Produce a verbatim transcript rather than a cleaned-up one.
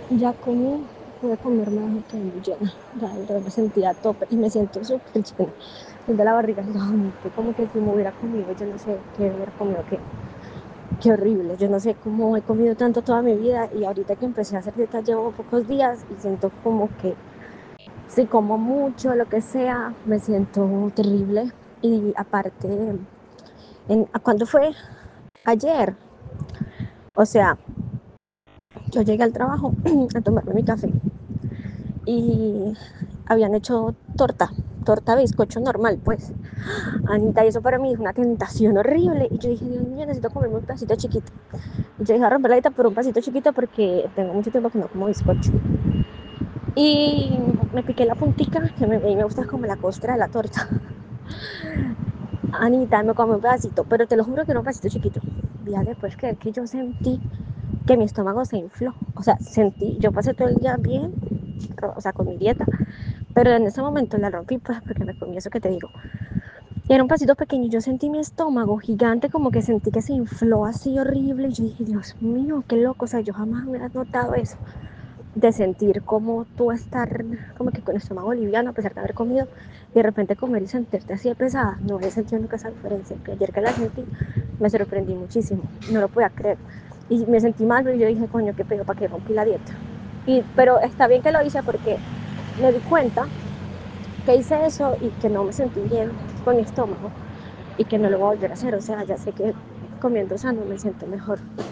Ya comí, pude comerme algo que muy llena. La verdad me sentía a tope y me siento súper llena. De la barriga gigante, como que si me hubiera comido, yo no sé qué hubiera comido, qué, qué horrible. Yo no sé cómo he comido tanto toda mi vida y ahorita que empecé a hacer dieta llevo pocos días y siento como que si como mucho, lo que sea, me siento terrible. Y aparte, en, ¿cuándo fue? Ayer. O sea, yo llegué al trabajo a tomarme mi café y habían hecho torta, torta bizcocho normal, pues. Anita, y eso para mí es una tentación horrible. Y yo dije, Dios mío, necesito comerme un pedacito chiquito. Y yo dije, a romper la dieta por un pedacito chiquito porque tengo mucho tiempo que no como bizcocho. Y me piqué la puntica, que me, me gusta como la costra de la torta. Anita, me comí un pedacito, pero te lo juro que era un pedacito chiquito. Ya después que, que yo sentí que mi estómago se infló. O sea, sentí, yo pasé todo el día bien, o sea, con mi dieta, pero en ese momento la rompí, pues, porque me comí eso que te digo. Y era un pasito pequeño y yo sentí mi estómago gigante, como que sentí que se infló así horrible. Y yo dije, Dios mío, qué loco. O sea, yo jamás hubiera notado eso. De sentir como tú estar como que con el estómago liviano a pesar de haber comido y de repente comer y sentirte así de pesada. No había sentido nunca esa diferencia. Que ayer que la sentí me sorprendí muchísimo. No lo podía creer. Y me sentí mal, pero yo dije, coño, qué pedo, ¿para qué rompí la dieta? Y, pero está bien que lo hice porque me di cuenta que hice eso y que no me sentí bien con mi estómago y que no lo voy a volver a hacer. O sea, ya sé que comiendo sano me siento mejor.